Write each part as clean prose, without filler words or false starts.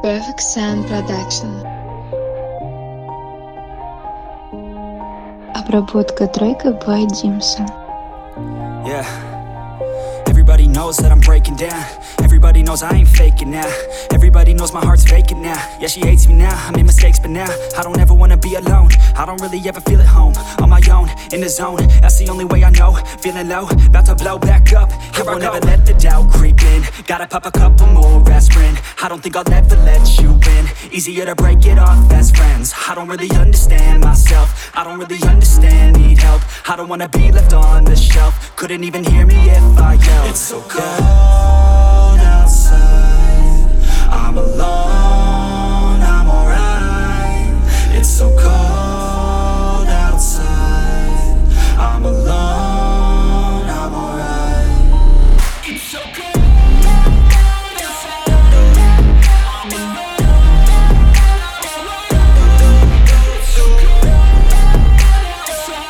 Perfect Sound Production. Обработка трека by Dimson. Yeah. Everybody knows that I'm breaking down. Everybody knows I ain't faking now. Everybody knows my heart's vacant now. Yeah, she hates me now, I made mistakes but now I don't ever wanna be alone. I don't really ever feel at home. On my own, in the zone, that's the only way I know. Feeling low, about to blow back up. I won't ever let the doubt creep in. Gotta pop a couple more aspirin. I don't think I'll ever let you in. Easier to break it off as friends. I don't really understand myself. I don't really understand, need help. I don't wanna be left on the shelf. Couldn't even hear me if I yelled. It's so cold outside, I'm alone, I'm alright. It's so cold outside, I'm alone, I'm alright. It's so cold outside, I'm alone. It's so cold outside,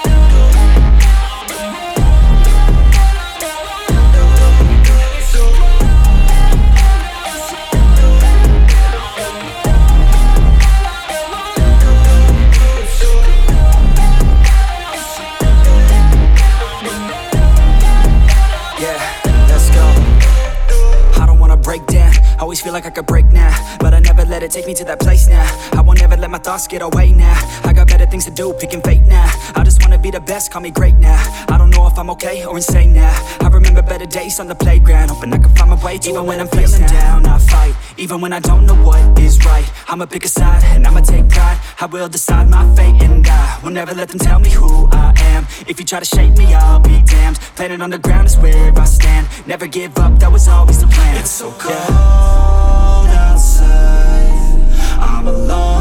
always feel like I could break now, but I never let it take me to that place now. I won't ever let my thoughts get away now. I got better things to do, picking fate now. I just wanna be the best, call me great now. I don't know if I'm okay or insane now. I remember better days on the playground, hoping I can find my way. Even when I'm feeling down, I fight. Even when I don't know what is right, I'ma pick a side and I'ma take pride. I will decide my fate and I will never let them tell me who I am. If you try to shape me, I'll be damned. Planet on the ground is where I stand. Never give up, that was always the plan. It's so cold outside, I'm alone.